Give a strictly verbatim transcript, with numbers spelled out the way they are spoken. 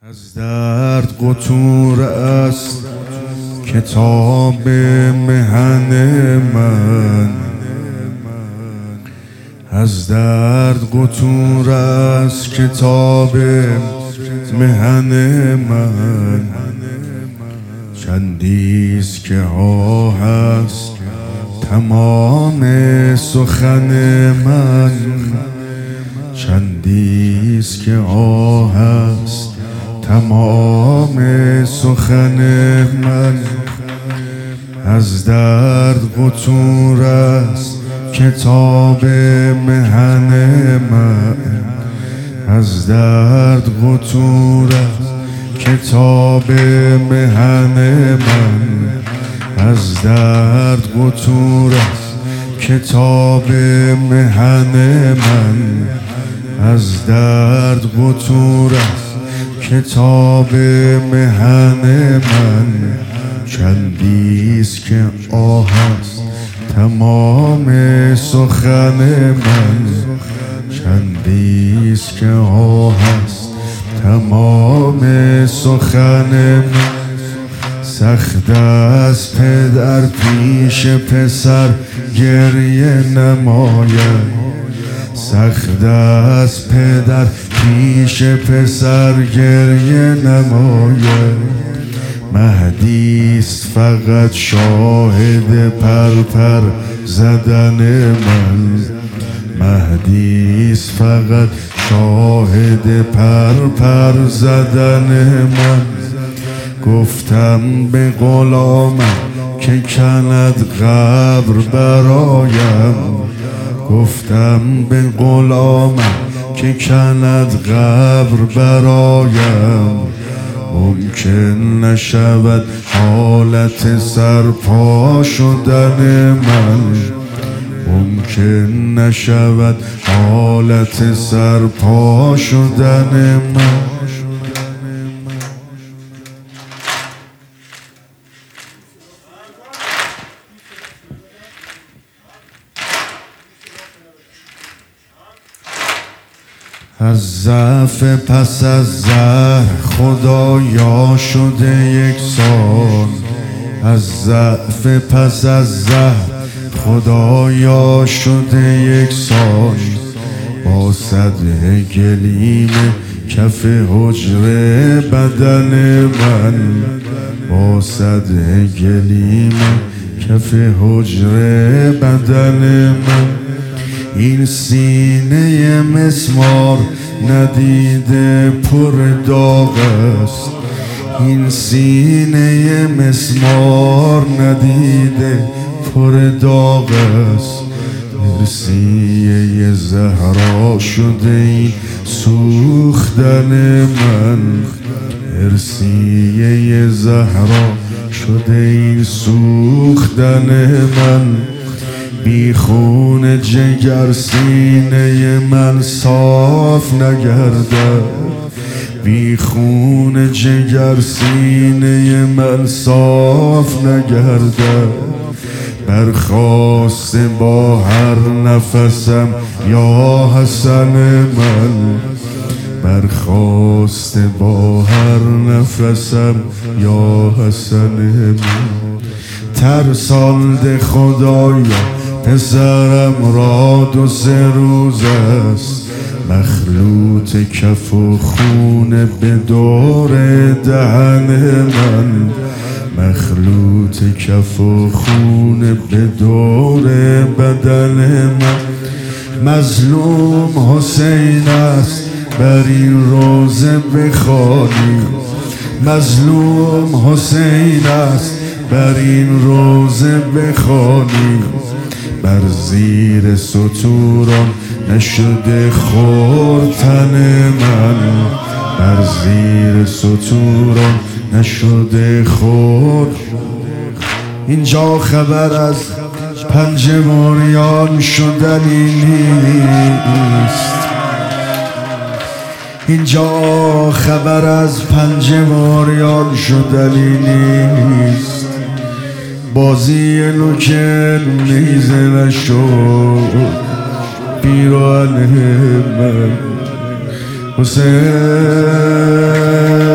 از درد قطور است کتاب مهن من، از درد قطور است کتاب مهن من. چندیست که آه است تمام سخن من، چندیست که آه است تمام سخن من. از درد قطور است کتاب مهن من، از درد قطور است کتاب مهن من، از درد قطور است کتاب مهن من، از درد قطور است کتاب مهن من. چندیست که آه است تمام سخن من، چندیست که آه است تمام سخن من. سخت است پدر پیش پسر گریه نماید، سخت است پدر پیش پسر گریه نماید. مهدیست فقط شاهد پرپر زدن من، مهدیست فقط شاهد پرپر زدن من. گفتم به غلامم که کند قبر برایم، گفتم به غلامم که کند قبر برایم. ممکن نشود حالت سرپا شدن من، ممکن نشود حالت سرپا شدن من. از ضعف پس از زهر خدایا شده یکسان، از ضعف پس از زهر خدایا شده یکسان. با صدر گلیم کف حجره بدن من، با صدر گلیم کف حجره بدن من. این سینه مسمار ندیده پر داغ است، این سینه مسمار ندیده پر داغ است. مرسیه زهرا شده این سوختن من، مرسیه زهرا شده این سوختن من. بی خون جگر سینه من صاف نگردد، بی خون جگر سینه من صاف نگردد. برخاست با هر نفسم یا حسن من، برخاست با هر نفسم یا حسن من. ترسانده خدایا پسرم را دو سه روز است، مخلوط کف و خون به دور دهن من، مخلوط کف و خون به دور بدن من. مظلوم حسین است بر این روزه بخوانی، مظلوم حسین است بر این روزه بخوانی. بر زیر ستوران نشده خورد تن من، بر زیر ستوران نشده خورد. اینجا خبر از پنجه‌بریان شدنی نیست، اینجا خبر از پنجه‌بریان شدنی نیست. بازی نوکر نیزه نشد پیراهن من حسین.